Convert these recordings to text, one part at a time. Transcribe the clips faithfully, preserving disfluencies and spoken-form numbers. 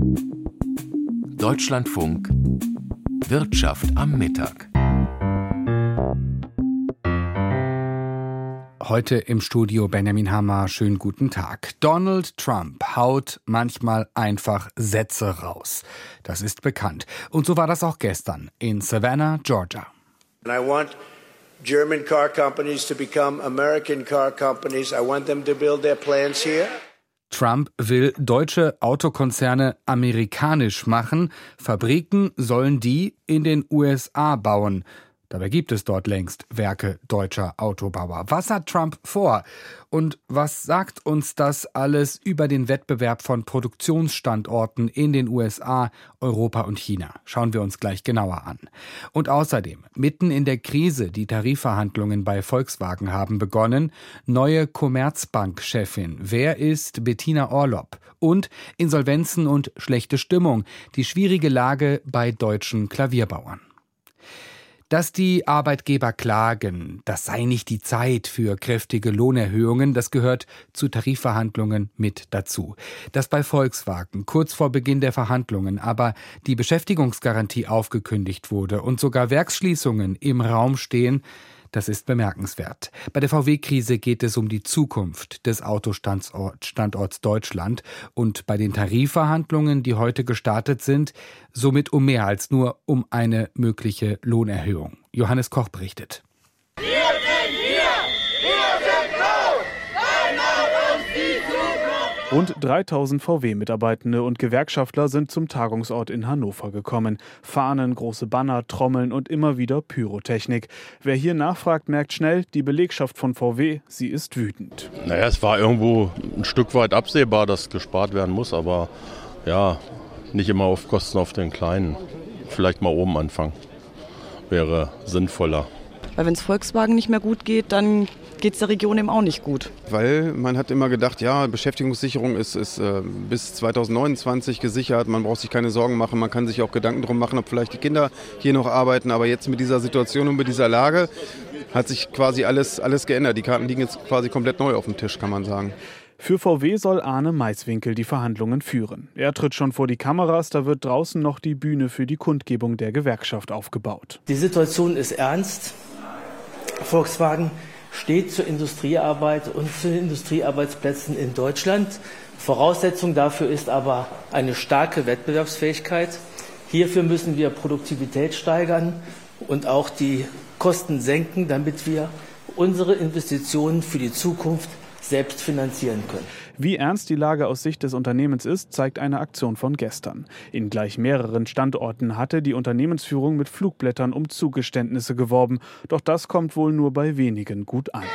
Deutschlandfunk Wirtschaft am Mittag. Heute im Studio Benjamin Hammer. Schönen guten Tag. Donald Trump haut manchmal einfach Sätze raus. Das ist bekannt. Und so war das auch gestern in Savannah, Georgia. And I want German car companies to become American car companies. I want them to build their plants here. Trump will deutsche Autokonzerne amerikanisch machen. Fabriken sollen die in den U S A bauen. Dabei gibt es dort längst Werke deutscher Autobauer. Was hat Trump vor? Und was sagt uns das alles über den Wettbewerb von Produktionsstandorten in den U S A, Europa und China? Schauen wir uns gleich genauer an. Und außerdem, mitten in der Krise, die Tarifverhandlungen bei Volkswagen haben begonnen, neue Commerzbank-Chefin. Wer ist Bettina Orlopp? Und Insolvenzen und schlechte Stimmung, die schwierige Lage bei deutschen Klavierbauern. Dass die Arbeitgeber klagen, das sei nicht die Zeit für kräftige Lohnerhöhungen, das gehört zu Tarifverhandlungen mit dazu. Dass bei Volkswagen kurz vor Beginn der Verhandlungen aber die Beschäftigungsgarantie aufgekündigt wurde und sogar Werksschließungen im Raum stehen, das ist bemerkenswert. Bei der V W-Krise geht es um die Zukunft des Autostandorts Deutschland und bei den Tarifverhandlungen, die heute gestartet sind, somit um mehr als nur um eine mögliche Lohnerhöhung. Johannes Koch berichtet. Wir sind hier! Wir sind laut! Einmal uns die Zukunft! Rund dreitausend V W-Mitarbeitende und Gewerkschaftler sind zum Tagungsort in Hannover gekommen. Fahnen, große Banner, Trommeln und immer wieder Pyrotechnik. Wer hier nachfragt, merkt schnell, die Belegschaft von V W, sie ist wütend. Naja, es war irgendwo ein Stück weit absehbar, dass gespart werden muss, aber ja, nicht immer auf Kosten auf den Kleinen. Vielleicht mal oben anfangen, wäre sinnvoller. Weil wenn es Volkswagen nicht mehr gut geht, dann geht es der Region eben auch nicht gut. Weil man hat immer gedacht, ja, Beschäftigungssicherung ist, ist äh, bis zweitausendneunundzwanzig gesichert, man braucht sich keine Sorgen machen, man kann sich auch Gedanken drum machen, ob vielleicht die Kinder hier noch arbeiten. Aber jetzt mit dieser Situation und mit dieser Lage hat sich quasi alles, alles geändert. Die Karten liegen jetzt quasi komplett neu auf dem Tisch, kann man sagen. Für V W soll Arne Maiswinkel die Verhandlungen führen. Er tritt schon vor die Kameras, da wird draußen noch die Bühne für die Kundgebung der Gewerkschaft aufgebaut. Die Situation ist ernst. Volkswagen steht zur Industriearbeit und zu den Industriearbeitsplätzen in Deutschland. Voraussetzung dafür ist aber eine starke Wettbewerbsfähigkeit. Hierfür müssen wir Produktivität steigern und auch die Kosten senken, damit wir unsere Investitionen für die Zukunft selbst finanzieren können. Wie ernst die Lage aus Sicht des Unternehmens ist, zeigt eine Aktion von gestern. In gleich mehreren Standorten hatte die Unternehmensführung mit Flugblättern um Zugeständnisse geworben. Doch das kommt wohl nur bei wenigen gut an.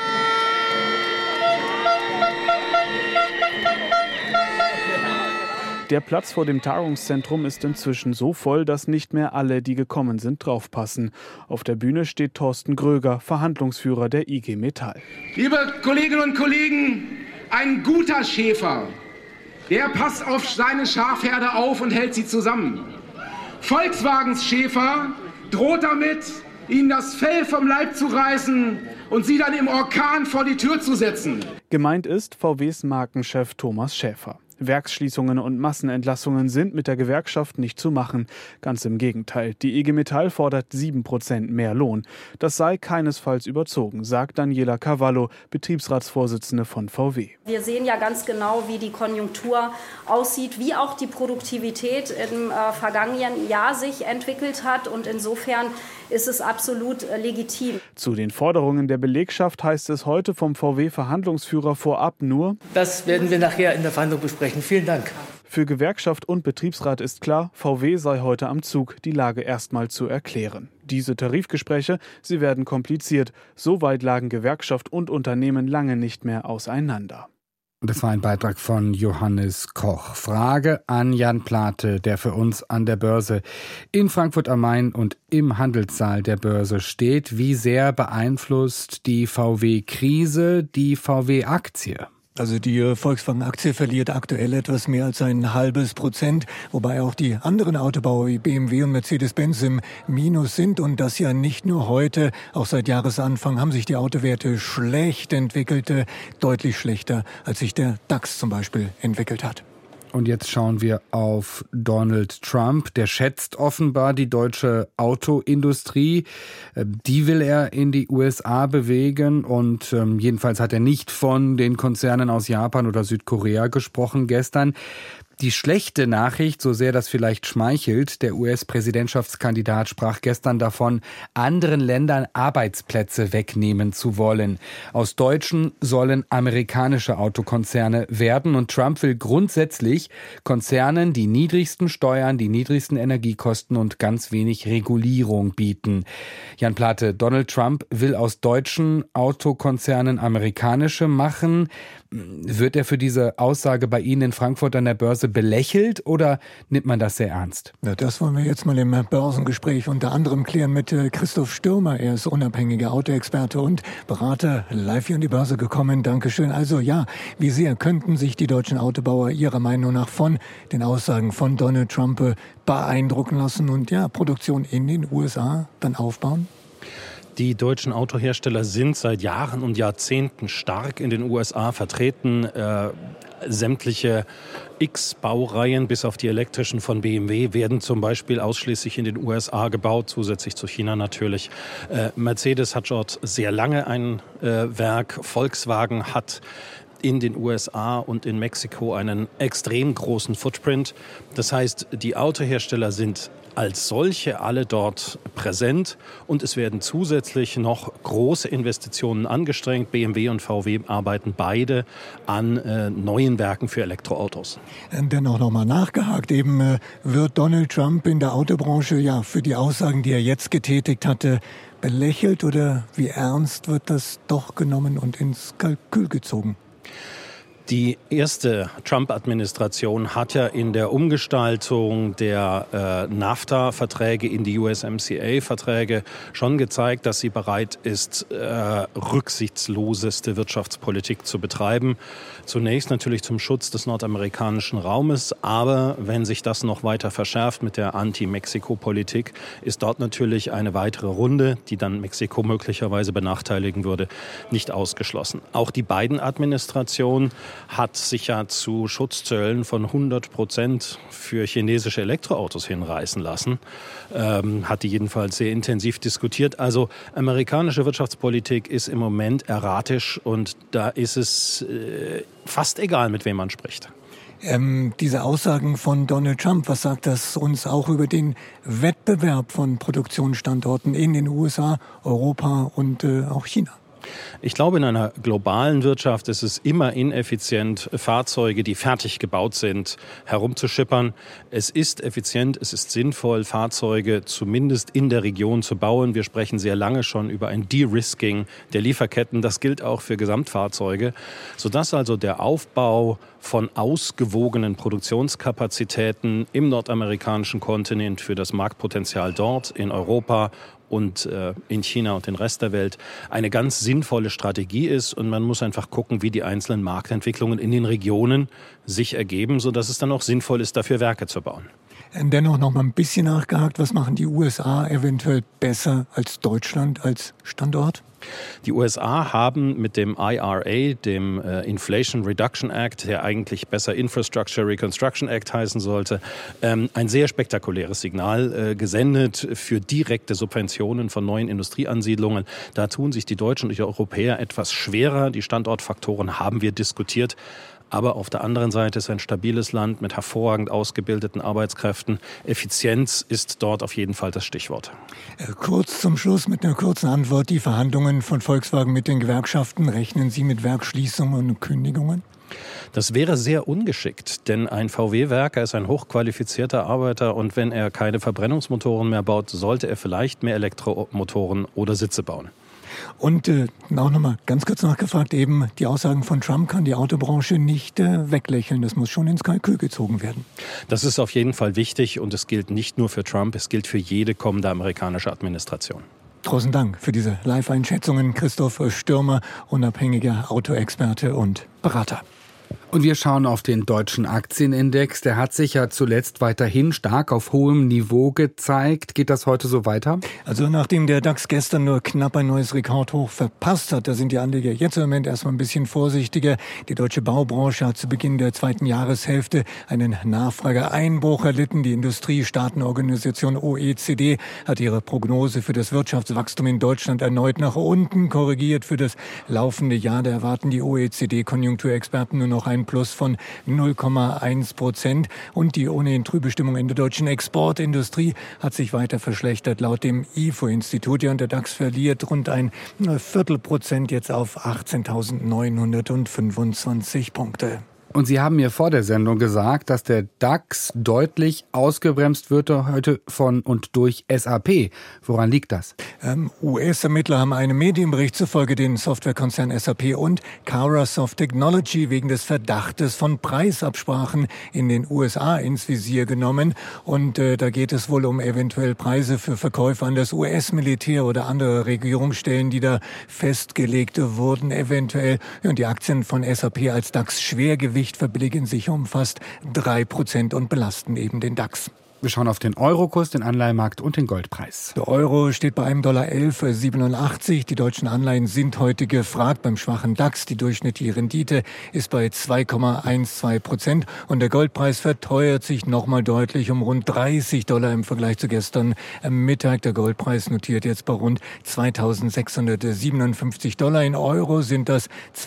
Der Platz vor dem Tagungszentrum ist inzwischen so voll, dass nicht mehr alle, die gekommen sind, draufpassen. Auf der Bühne steht Thorsten Gröger, Verhandlungsführer der I G Metall. Liebe Kolleginnen und Kollegen, ein guter Schäfer, der passt auf seine Schafherde auf und hält sie zusammen. Volkswagens Schäfer droht damit, ihnen das Fell vom Leib zu reißen und sie dann im Orkan vor die Tür zu setzen. Gemeint ist V Ws Markenchef Thomas Schäfer. Werksschließungen und Massenentlassungen sind mit der Gewerkschaft nicht zu machen. Ganz im Gegenteil. Die I G Metall fordert sieben Prozent mehr Lohn. Das sei keinesfalls überzogen, sagt Daniela Cavallo, Betriebsratsvorsitzende von V W. Wir sehen ja ganz genau, wie die Konjunktur aussieht, wie auch die Produktivität im äh, vergangenen Jahr sich entwickelt hat. Und insofern ist es absolut äh, legitim. Zu den Forderungen der Belegschaft heißt es heute vom V W-Verhandlungsführer vorab nur: Das werden wir nachher in der Verhandlung besprechen. Vielen Dank. Für Gewerkschaft und Betriebsrat ist klar, V W sei heute am Zug, die Lage erstmal zu erklären. Diese Tarifgespräche, sie werden kompliziert. Soweit lagen Gewerkschaft und Unternehmen lange nicht mehr auseinander. Das war ein Beitrag von Johannes Koch. Frage an Jan Plate, der für uns an der Börse in Frankfurt am Main und im Handelssaal der Börse steht. Wie sehr beeinflusst die V W-Krise die V W-Aktie? Also die Volkswagen-Aktie verliert aktuell etwas mehr als ein halbes Prozent, wobei auch die anderen Autobauer wie B M W und Mercedes-Benz im Minus sind. Und das ja nicht nur heute, auch seit Jahresanfang haben sich die Autowerte schlecht entwickelt, deutlich schlechter, als sich der DAX zum Beispiel entwickelt hat. Und jetzt schauen wir auf Donald Trump. Der schätzt offenbar die deutsche Autoindustrie. Die will er in die U S A bewegen. Und ähm, jedenfalls hat er nicht von den Konzernen aus Japan oder Südkorea gesprochen gestern. Die schlechte Nachricht, so sehr das vielleicht schmeichelt, der U S-Präsidentschaftskandidat sprach gestern davon, anderen Ländern Arbeitsplätze wegnehmen zu wollen. Aus deutschen sollen amerikanische Autokonzerne werden und Trump will grundsätzlich Konzernen die niedrigsten Steuern, die niedrigsten Energiekosten und ganz wenig Regulierung bieten. Jan Plate, Donald Trump will aus deutschen Autokonzernen amerikanische machen. Wird er für diese Aussage bei Ihnen in Frankfurt an der Börse belächelt oder nimmt man das sehr ernst? Ja, das wollen wir jetzt mal im Börsengespräch unter anderem klären mit Christoph Stürmer. Er ist unabhängiger Autoexperte und Berater, live hier an die Börse gekommen. Dankeschön. Also ja, wie sehr könnten sich die deutschen Autobauer Ihrer Meinung nach von den Aussagen von Donald Trump beeindrucken lassen und ja, Produktion in den U S A dann aufbauen? Die deutschen Autohersteller sind seit Jahren und Jahrzehnten stark in den U S A vertreten. Äh, sämtliche X-Baureihen, bis auf die elektrischen von B M W, werden zum Beispiel ausschließlich in den U S A gebaut, zusätzlich zu China natürlich. Äh, Mercedes hat dort sehr lange ein äh, Werk. Volkswagen hat in den U S A und in Mexiko einen extrem großen Footprint. Das heißt, die Autohersteller sind als solche alle dort präsent und es werden zusätzlich noch große Investitionen angestrengt. B M W und V W arbeiten beide an äh, neuen Werken für Elektroautos. Dennoch nochmal nachgehakt, eben äh, wird Donald Trump in der Autobranche ja für die Aussagen, die er jetzt getätigt hatte, belächelt oder wie ernst wird das doch genommen und ins Kalkül gezogen? Die erste Trump-Administration hat ja in der Umgestaltung der äh, NAFTA-Verträge in die U S M C A-Verträge schon gezeigt, dass sie bereit ist, äh, rücksichtsloseste Wirtschaftspolitik zu betreiben. Zunächst natürlich zum Schutz des nordamerikanischen Raumes, aber wenn sich das noch weiter verschärft mit der Anti-Mexiko-Politik, ist dort natürlich eine weitere Runde, die dann Mexiko möglicherweise benachteiligen würde, nicht ausgeschlossen. Auch die Biden-Administration hat sich ja zu Schutzzöllen von hundert Prozent für chinesische Elektroautos hinreißen lassen, ähm, hat die jedenfalls sehr intensiv diskutiert. Also amerikanische Wirtschaftspolitik ist im Moment erratisch und da ist es äh, fast egal, mit wem man spricht. Ähm, diese Aussagen von Donald Trump, was sagt das uns auch über den Wettbewerb von Produktionsstandorten in den U S A, Europa und äh, auch China? Ich glaube, in einer globalen Wirtschaft ist es immer ineffizient, Fahrzeuge, die fertig gebaut sind, herumzuschippern. Es ist effizient, es ist sinnvoll, Fahrzeuge zumindest in der Region zu bauen. Wir sprechen sehr lange schon über ein De-Risking der Lieferketten. Das gilt auch für Gesamtfahrzeuge, sodass also der Aufbau von ausgewogenen Produktionskapazitäten im nordamerikanischen Kontinent für das Marktpotenzial dort in Europa und äh, in China und den Rest der Welt eine ganz sinnvolle Strategie ist. Und man muss einfach gucken, wie die einzelnen Marktentwicklungen in den Regionen sich ergeben, sodass es dann auch sinnvoll ist, dafür Werke zu bauen. Dennoch noch mal ein bisschen nachgehakt, was machen die U S A eventuell besser als Deutschland als Standort? Die U S A haben mit dem I R A, dem äh, Inflation Reduction Act, der eigentlich besser Infrastructure Reconstruction Act heißen sollte, ähm, ein sehr spektakuläres Signal äh, gesendet für direkte Subventionen von neuen Industrieansiedlungen. Da tun sich die Deutschen und die Europäer etwas schwerer. Die Standortfaktoren haben wir diskutiert. Aber auf der anderen Seite ist ein stabiles Land mit hervorragend ausgebildeten Arbeitskräften. Effizienz ist dort auf jeden Fall das Stichwort. Kurz zum Schluss mit einer kurzen Antwort. Die Verhandlungen von Volkswagen mit den Gewerkschaften, rechnen Sie mit Werksschließungen und Kündigungen? Das wäre sehr ungeschickt, denn ein V W-Werker ist ein hochqualifizierter Arbeiter und wenn er keine Verbrennungsmotoren mehr baut, sollte er vielleicht mehr Elektromotoren oder Sitze bauen. Und äh, auch nochmal ganz kurz nachgefragt, eben die Aussagen von Trump kann die Autobranche nicht äh, weglächeln. Das muss schon ins Kalkül gezogen werden. Das ist auf jeden Fall wichtig und es gilt nicht nur für Trump, es gilt für jede kommende amerikanische Administration. Großen Dank für diese Live-Einschätzungen. Christoph Stürmer, unabhängiger Autoexperte und Berater. Und wir schauen auf den deutschen Aktienindex. Der hat sich ja zuletzt weiterhin stark auf hohem Niveau gezeigt. Geht das heute so weiter? Also nachdem der DAX gestern nur knapp ein neues Rekordhoch verpasst hat, da sind die Anleger jetzt im Moment erstmal ein bisschen vorsichtiger. Die deutsche Baubranche hat zu Beginn der zweiten Jahreshälfte einen Nachfrageeinbruch erlitten. Die Industriestaatenorganisation O E C D hat ihre Prognose für das Wirtschaftswachstum in Deutschland erneut nach unten korrigiert. Für das laufende Jahr, da erwarten die O E C D-Konjunkturexperten nur noch ein Plus von null Komma eins Prozent. Und die ohnehin trübe Stimmung in der deutschen Exportindustrie hat sich weiter verschlechtert. Laut dem I F O-Institut, ja, und der DAX verliert rund ein Viertelprozent jetzt auf achtzehntausendneunhundertfünfundzwanzig Punkte. Und Sie haben mir vor der Sendung gesagt, dass der DAX deutlich ausgebremst wird heute von und durch S A P. Woran liegt das? Ähm, U S-Ermittler haben einem Medienbericht zufolge den Softwarekonzern S A P und Carasoft Technology wegen des Verdachtes von Preisabsprachen in den U S A ins Visier genommen. Und äh, da geht es wohl um eventuell Preise für Verkäufe an das U S-Militär oder andere Regierungsstellen, die da festgelegt wurden eventuell. Ja, und die Aktien von S A P als DAX-Schwergewicht verbilligen sich um fast drei Prozent und belasten eben den DAX. Wir schauen auf den Eurokurs, den Anleihenmarkt und den Goldpreis. Der Euro steht bei einem Dollar elf Komma siebenundachtzig. Die deutschen Anleihen sind heute gefragt beim schwachen DAX. Die durchschnittliche Rendite ist bei zwei Komma zwölf Prozent. Und der Goldpreis verteuert sich nochmal deutlich um rund dreißig Dollar im Vergleich zu gestern Mittag. Der Goldpreis notiert jetzt bei rund zweitausendsechshundertsiebenundfünfzig Dollar. In Euro sind das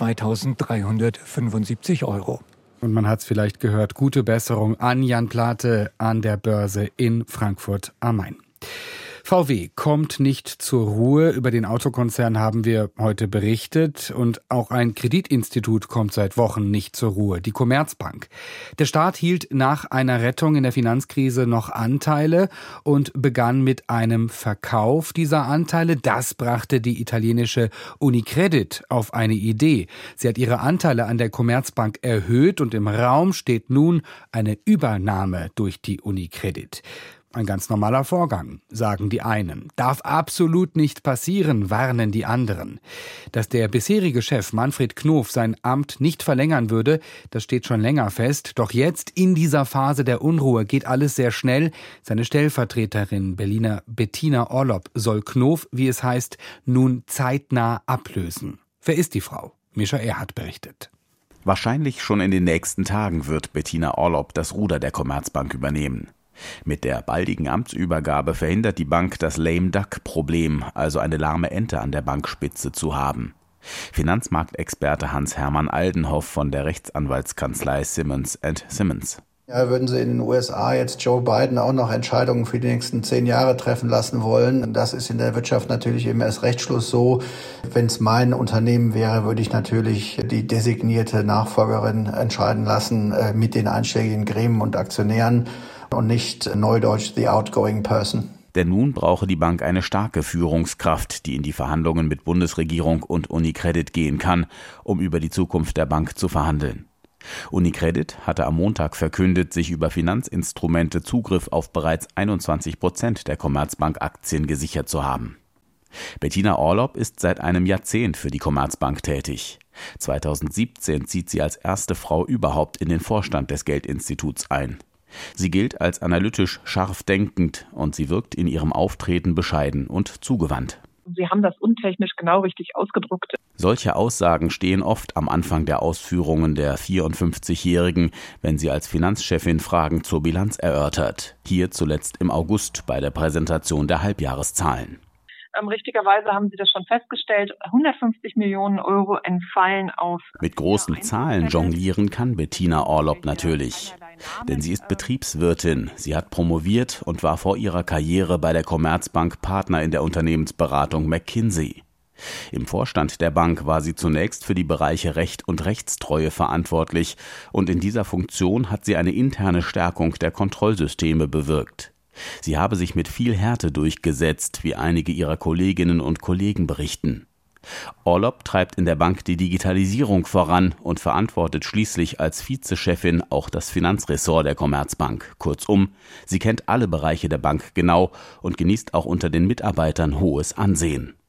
zweitausenddreihundertfünfundsiebzig Euro. Und man hat es vielleicht gehört, gute Besserung an Jan Plate an der Börse in Frankfurt am Main. V W kommt nicht zur Ruhe. Über den Autokonzern haben wir heute berichtet. Und auch ein Kreditinstitut kommt seit Wochen nicht zur Ruhe, die Commerzbank. Der Staat hielt nach einer Rettung in der Finanzkrise noch Anteile und begann mit einem Verkauf dieser Anteile. Das brachte die italienische Unicredit auf eine Idee. Sie hat ihre Anteile an der Commerzbank erhöht und im Raum steht nun eine Übernahme durch die Unicredit. Ein ganz normaler Vorgang, sagen die einen. Darf absolut nicht passieren, warnen die anderen. Dass der bisherige Chef Manfred Knof sein Amt nicht verlängern würde, das steht schon länger fest. Doch jetzt, in dieser Phase der Unruhe, geht alles sehr schnell. Seine Stellvertreterin, Berliner Bettina Orlopp, soll Knof, wie es heißt, nun zeitnah ablösen. Wer ist die Frau? Mischa Erhardt berichtet. Wahrscheinlich schon in den nächsten Tagen wird Bettina Orlopp das Ruder der Commerzbank übernehmen. Mit der baldigen Amtsübergabe verhindert die Bank das Lame-Duck-Problem, also eine lahme Ente an der Bankspitze zu haben. Finanzmarktexperte Hans-Hermann Aldenhoff von der Rechtsanwaltskanzlei Simmons and Simmons. Ja, würden Sie in den U S A jetzt Joe Biden auch noch Entscheidungen für die nächsten zehn Jahre treffen lassen wollen? Das ist in der Wirtschaft natürlich eben erst Rechtsschluss so. Wenn es mein Unternehmen wäre, würde ich natürlich die designierte Nachfolgerin entscheiden lassen äh, mit den einschlägigen Gremien und Aktionären und nicht neudeutsch the outgoing person. Denn nun brauche die Bank eine starke Führungskraft, die in die Verhandlungen mit Bundesregierung und Unicredit gehen kann, um über die Zukunft der Bank zu verhandeln. Unicredit hatte am Montag verkündet, sich über Finanzinstrumente Zugriff auf bereits einundzwanzig Prozent der Commerzbank-Aktien gesichert zu haben. Bettina Orlopp ist seit einem Jahrzehnt für die Commerzbank tätig. zweitausendsiebzehn zieht sie als erste Frau überhaupt in den Vorstand des Geldinstituts ein. Sie gilt als analytisch scharf denkend und sie wirkt in ihrem Auftreten bescheiden und zugewandt. Sie haben das untechnisch genau richtig ausgedruckt. Solche Aussagen stehen oft am Anfang der Ausführungen der vierundfünfzigjährigen, wenn sie als Finanzchefin Fragen zur Bilanz erörtert. Hier zuletzt im August bei der Präsentation der Halbjahreszahlen. Ähm, richtigerweise haben Sie das schon festgestellt, hundertfünfzig Millionen Euro entfallen auf... Mit großen Zahlen jonglieren kann Bettina Orlopp natürlich. Denn sie ist Betriebswirtin, sie hat promoviert und war vor ihrer Karriere bei der Commerzbank Partner in der Unternehmensberatung McKinsey. Im Vorstand der Bank war sie zunächst für die Bereiche Recht und Rechtstreue verantwortlich und in dieser Funktion hat sie eine interne Stärkung der Kontrollsysteme bewirkt. Sie habe sich mit viel Härte durchgesetzt, wie einige ihrer Kolleginnen und Kollegen berichten. Orlopp treibt in der Bank die Digitalisierung voran und verantwortet schließlich als Vizechefin auch das Finanzressort der Commerzbank. Kurzum, sie kennt alle Bereiche der Bank genau und genießt auch unter den Mitarbeitern hohes Ansehen.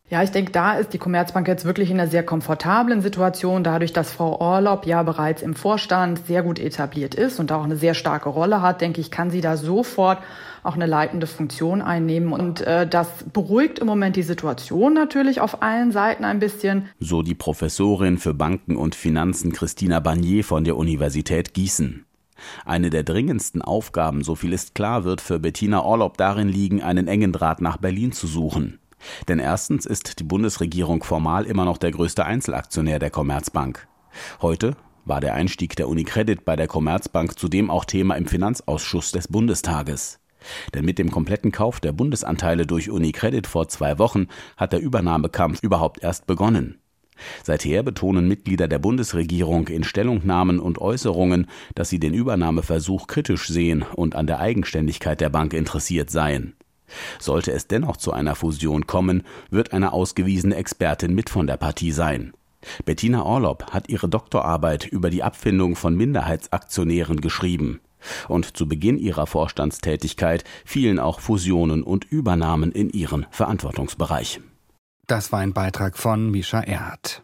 Ja, ich denke, da ist die Commerzbank jetzt wirklich in einer sehr komfortablen Situation, dadurch, dass Frau Orlopp ja bereits im Vorstand sehr gut etabliert ist und auch eine sehr starke Rolle hat, denke ich, kann sie da sofort auch eine leitende Funktion einnehmen. Und äh, das beruhigt im Moment die Situation natürlich auf allen Seiten ein bisschen. So die Professorin für Banken und Finanzen Christina Barnier von der Universität Gießen. Eine der dringendsten Aufgaben, so viel ist klar, wird für Bettina Orlopp darin liegen, einen engen Draht nach Berlin zu suchen. Denn erstens ist die Bundesregierung formal immer noch der größte Einzelaktionär der Commerzbank. Heute war der Einstieg der UniCredit bei der Commerzbank zudem auch Thema im Finanzausschuss des Bundestages. Denn mit dem kompletten Kauf der Bundesanteile durch UniCredit vor zwei Wochen hat der Übernahmekampf überhaupt erst begonnen. Seither betonen Mitglieder der Bundesregierung in Stellungnahmen und Äußerungen, dass sie den Übernahmeversuch kritisch sehen und an der Eigenständigkeit der Bank interessiert seien. Sollte es dennoch zu einer Fusion kommen, wird eine ausgewiesene Expertin mit von der Partie sein. Bettina Orlopp hat ihre Doktorarbeit über die Abfindung von Minderheitsaktionären geschrieben. Und zu Beginn ihrer Vorstandstätigkeit fielen auch Fusionen und Übernahmen in ihren Verantwortungsbereich. Das war ein Beitrag von Mischa Erhardt.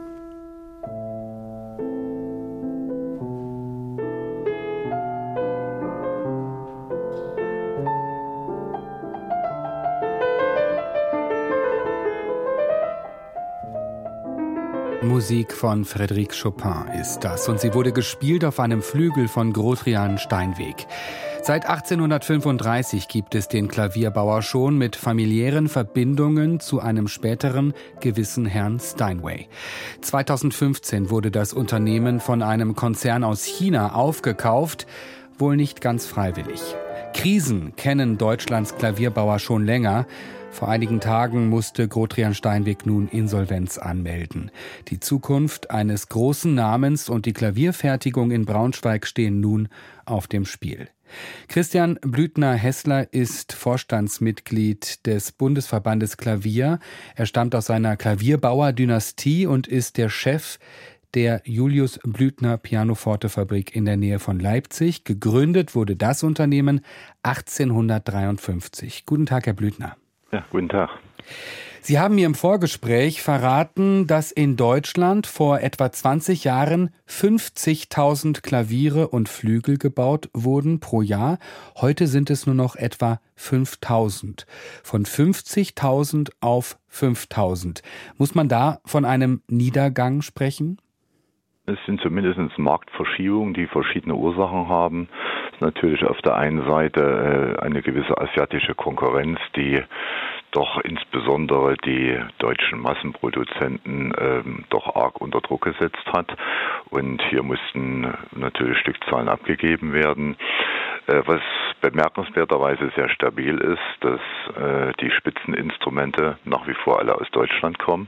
Musik von Frédéric Chopin ist das und sie wurde gespielt auf einem Flügel von Grotrian Steinweg. Seit achtzehnhundertfünfunddreißig gibt es den Klavierbauer schon mit familiären Verbindungen zu einem späteren gewissen Herrn Steinway. zweitausendfünfzehn wurde das Unternehmen von einem Konzern aus China aufgekauft, wohl nicht ganz freiwillig. Krisen kennen Deutschlands Klavierbauer schon länger. Vor einigen Tagen musste Grotrian Steinweg nun Insolvenz anmelden. Die Zukunft eines großen Namens und die Klavierfertigung in Braunschweig stehen nun auf dem Spiel. Christian Blüthner-Hessler ist Vorstandsmitglied des Bundesverbandes Klavier. Er stammt aus einer Klavierbauer-Dynastie und ist der Chef der Julius Blüthner Pianoforte-Fabrik in der Nähe von Leipzig. Gegründet wurde das Unternehmen achtzehnhundertdreiundfünfzig. Guten Tag, Herr Blüthner. Ja, guten Tag. Sie haben mir im Vorgespräch verraten, dass in Deutschland vor etwa zwanzig Jahren fünfzigtausend Klaviere und Flügel gebaut wurden pro Jahr. Heute sind es nur noch etwa fünftausend. Von fünfzigtausend auf fünftausend. Muss man da von einem Niedergang sprechen? Es sind zumindest Marktverschiebungen, die verschiedene Ursachen haben. Es ist natürlich auf der einen Seite eine gewisse asiatische Konkurrenz, die doch insbesondere die deutschen Massenproduzenten ähm, doch arg unter Druck gesetzt hat. Und hier mussten natürlich Stückzahlen abgegeben werden. Äh, was bemerkenswerterweise sehr stabil ist, dass äh, die Spitzeninstrumente nach wie vor alle aus Deutschland kommen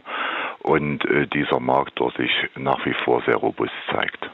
und äh, dieser Markt dort sich nach wie vor sehr robust zeigt.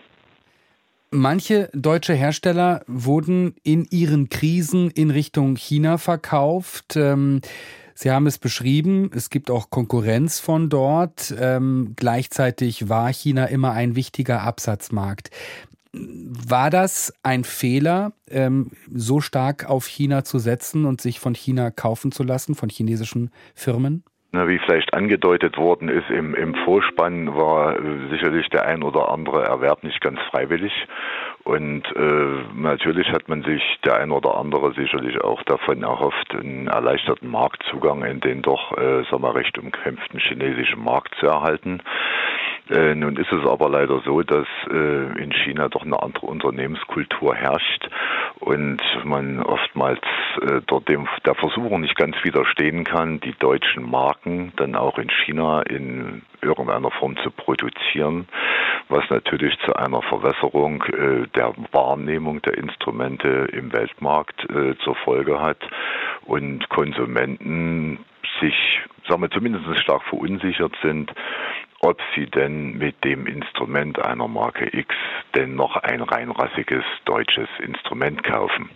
Manche deutsche Hersteller wurden in ihren Krisen in Richtung China verkauft. Ähm, Sie haben es beschrieben, es gibt auch Konkurrenz von dort. Ähm, gleichzeitig war China immer ein wichtiger Absatzmarkt. War das ein Fehler, ähm, so stark auf China zu setzen und sich von China kaufen zu lassen, von chinesischen Firmen? Na, wie vielleicht angedeutet worden ist, im, im Vorspann war äh, sicherlich der ein oder andere Erwerb nicht ganz freiwillig. Und äh, natürlich hat man sich, der ein oder andere sicherlich auch davon erhofft, einen erleichterten Marktzugang in den doch, äh, sagen wir, recht umkämpften chinesischen Markt zu erhalten. Äh, nun ist es aber leider so, dass äh, in China doch eine andere Unternehmenskultur herrscht und man oftmals äh, dort dem, der Versuchung nicht ganz widerstehen kann, die deutschen Marken dann auch in China in irgendeiner Form zu produzieren, was natürlich zu einer Verwässerung äh, der Wahrnehmung der Instrumente im Weltmarkt äh, zur Folge hat und Konsumenten sich, sagen wir, zumindest stark verunsichert sind, ob sie denn mit dem Instrument einer Marke X denn noch ein reinrassiges deutsches Instrument kaufen.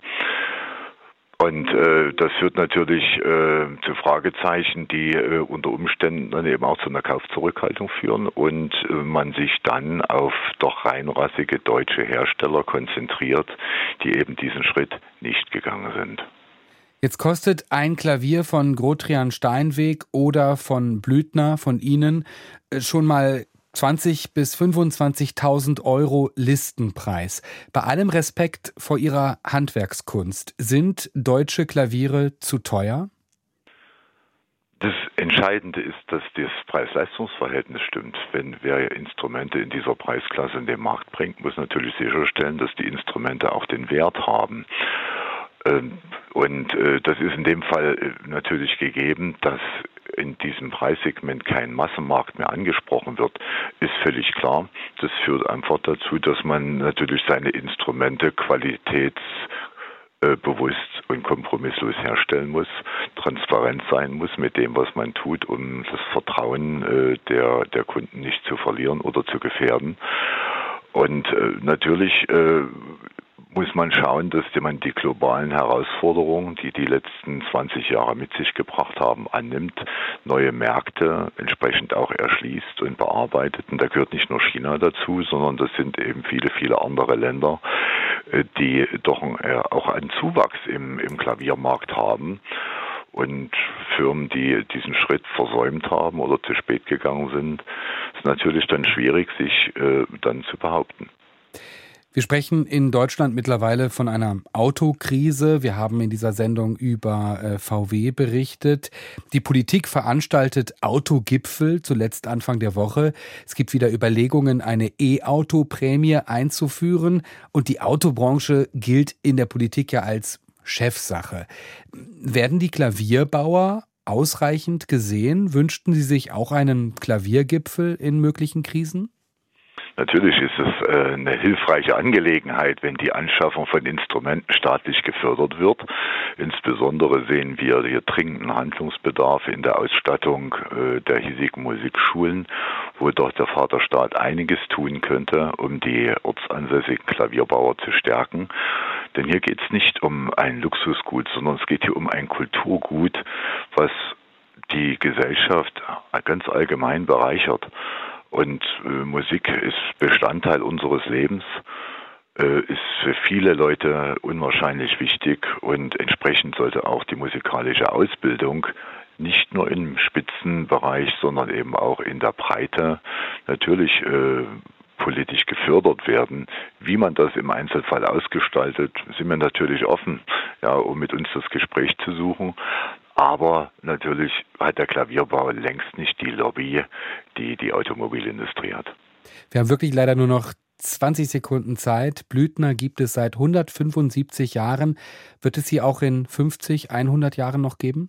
Und äh, das führt natürlich äh, zu Fragezeichen, die äh, unter Umständen dann eben auch zu einer Kaufzurückhaltung führen und äh, man sich dann auf doch reinrassige deutsche Hersteller konzentriert, die eben diesen Schritt nicht gegangen sind. Jetzt kostet ein Klavier von Grotrian Steinweg oder von Blüthner, von Ihnen, schon mal zwanzigtausend bis fünfundzwanzigtausend Euro Listenpreis. Bei allem Respekt vor Ihrer Handwerkskunst, sind deutsche Klaviere zu teuer? Das Entscheidende ist, dass das Preis-Leistungs-Verhältnis stimmt. Wenn wer Instrumente in dieser Preisklasse in den Markt bringt, muss natürlich sicherstellen, dass die Instrumente auch den Wert haben. Und das ist in dem Fall natürlich gegeben, dass in diesem Preissegment kein Massenmarkt mehr angesprochen wird, ist völlig klar. Das führt einfach dazu, dass man natürlich seine Instrumente qualitätsbewusst und kompromisslos herstellen muss, transparent sein muss mit dem, was man tut, um das Vertrauen der, der Kunden nicht zu verlieren oder zu gefährden. Und natürlich muss man schauen, dass man die globalen Herausforderungen, die die letzten zwanzig Jahre mit sich gebracht haben, annimmt, neue Märkte entsprechend auch erschließt und bearbeitet. Und da gehört nicht nur China dazu, sondern das sind eben viele, viele andere Länder, die doch auch einen Zuwachs im, im Klaviermarkt haben. Und Firmen, die diesen Schritt versäumt haben oder zu spät gegangen sind, ist natürlich dann schwierig, sich äh, dann zu behaupten. Wir sprechen in Deutschland mittlerweile von einer Autokrise. Wir haben in dieser Sendung über äh, V W berichtet. Die Politik veranstaltet Autogipfel, zuletzt Anfang der Woche. Es gibt wieder Überlegungen, eine E-Auto-Prämie einzuführen. Und die Autobranche gilt in der Politik ja als Chefsache. Werden die Klavierbauer ausreichend gesehen? Wünschten Sie sich auch einen Klaviergipfel in möglichen Krisen? Natürlich ist es äh, eine hilfreiche Angelegenheit, wenn die Anschaffung von Instrumenten staatlich gefördert wird. Insbesondere sehen wir hier dringenden Handlungsbedarf in der Ausstattung äh, der hiesigen Musikschulen, wo doch der Vaterstaat einiges tun könnte, um die ortsansässigen Klavierbauer zu stärken. Denn hier geht es nicht um ein Luxusgut, sondern es geht hier um ein Kulturgut, was die Gesellschaft ganz allgemein bereichert. Und äh, Musik ist Bestandteil unseres Lebens, äh, ist für viele Leute unwahrscheinlich wichtig und entsprechend sollte auch die musikalische Ausbildung nicht nur im Spitzenbereich, sondern eben auch in der Breite natürlich äh, politisch gefördert werden. Wie man das im Einzelfall ausgestaltet, sind wir natürlich offen, ja, um mit uns das Gespräch zu suchen. Aber natürlich hat der Klavierbau längst nicht die Lobby, die die Automobilindustrie hat. Wir haben wirklich leider nur noch zwanzig Sekunden Zeit. Blüthner gibt es seit hundertfünfundsiebzig Jahren. Wird es sie auch in fünfzig, hundert Jahren noch geben?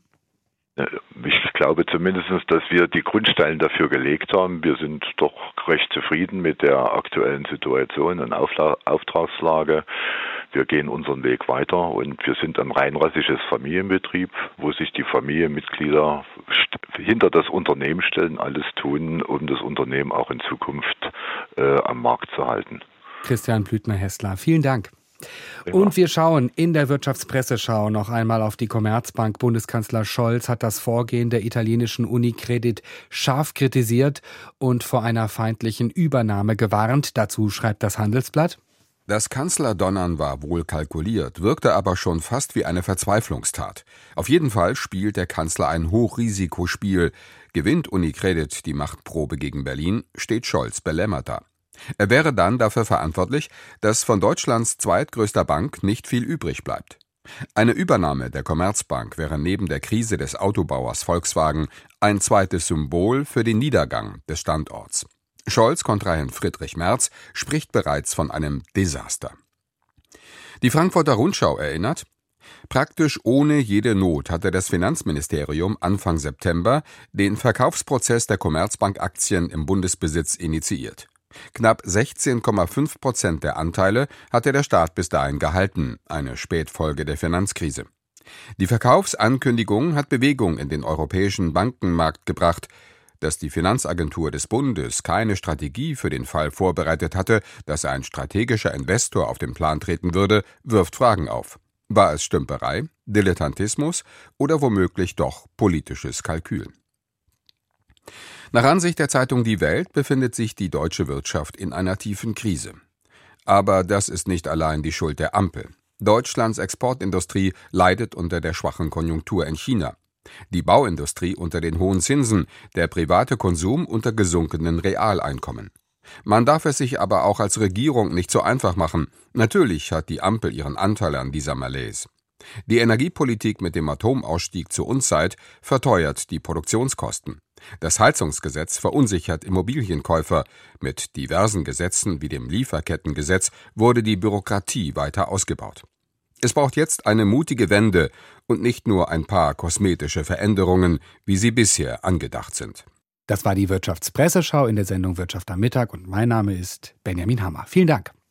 Ich glaube zumindest, dass wir die Grundsteine dafür gelegt haben. Wir sind doch recht zufrieden mit der aktuellen Situation und Aufla- Auftragslage. Wir gehen unseren Weg weiter und wir sind ein rein rassisches Familienbetrieb, wo sich die Familienmitglieder st- hinter das Unternehmen stellen, alles tun, um das Unternehmen auch in Zukunft äh, am Markt zu halten. Christian Blüthner-Hessler, vielen Dank. Und wir schauen in der Wirtschaftspresseschau noch einmal auf die Commerzbank. Bundeskanzler Scholz hat das Vorgehen der italienischen Unicredit scharf kritisiert und vor einer feindlichen Übernahme gewarnt. Dazu schreibt das Handelsblatt: Das Kanzlerdonnern war wohl kalkuliert, wirkte aber schon fast wie eine Verzweiflungstat. Auf jeden Fall spielt der Kanzler ein Hochrisikospiel. Gewinnt Unicredit die Machtprobe gegen Berlin, steht Scholz belämmert da. Er wäre dann dafür verantwortlich, dass von Deutschlands zweitgrößter Bank nicht viel übrig bleibt. Eine Übernahme der Commerzbank wäre neben der Krise des Autobauers Volkswagen ein zweites Symbol für den Niedergang des Standorts. Scholz-Kontrahent Friedrich Merz spricht bereits von einem Desaster. Die Frankfurter Rundschau erinnert: Praktisch ohne jede Not hatte das Finanzministerium Anfang September den Verkaufsprozess der Commerzbank-Aktien im Bundesbesitz initiiert. Knapp sechzehn Komma fünf Prozent der Anteile hatte der Staat bis dahin gehalten, eine Spätfolge der Finanzkrise. Die Verkaufsankündigung hat Bewegung in den europäischen Bankenmarkt gebracht. Dass die Finanzagentur des Bundes keine Strategie für den Fall vorbereitet hatte, dass ein strategischer Investor auf den Plan treten würde, wirft Fragen auf. War es Stümperei, Dilettantismus oder womöglich doch politisches Kalkül? Nach Ansicht der Zeitung Die Welt befindet sich die deutsche Wirtschaft in einer tiefen Krise. Aber das ist nicht allein die Schuld der Ampel. Deutschlands Exportindustrie leidet unter der schwachen Konjunktur in China. Die Bauindustrie unter den hohen Zinsen, der private Konsum unter gesunkenen Realeinkommen. Man darf es sich aber auch als Regierung nicht so einfach machen. Natürlich hat die Ampel ihren Anteil an dieser Malaise. Die Energiepolitik mit dem Atomausstieg zur Unzeit verteuert die Produktionskosten. Das Heizungsgesetz verunsichert Immobilienkäufer. Mit diversen Gesetzen wie dem Lieferkettengesetz wurde die Bürokratie weiter ausgebaut. Es braucht jetzt eine mutige Wende und nicht nur ein paar kosmetische Veränderungen, wie sie bisher angedacht sind. Das war die Wirtschaftspresseschau in der Sendung Wirtschaft am Mittag und mein Name ist Benjamin Hammer. Vielen Dank.